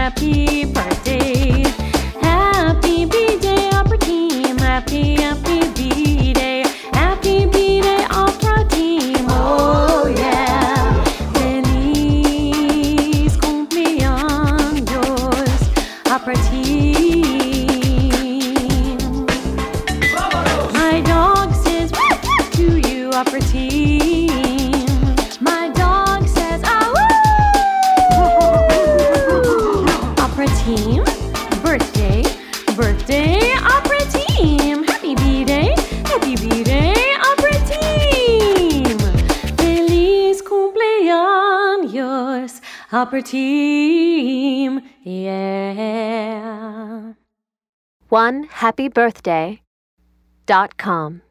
happy birthday. Happy B-Day, Opera Team. Happy B-Day. Happy B-Day, Opera Team. Oh yeah. Feliz cumpleaños, Opera Team. My dog says to you, Opera Team. My dog says Opera Team, birthday, Opera Team. Happy B-Day, Opera Team. Feliz cumpleaños, Opera Team, yeah. OneHappyBirthday.com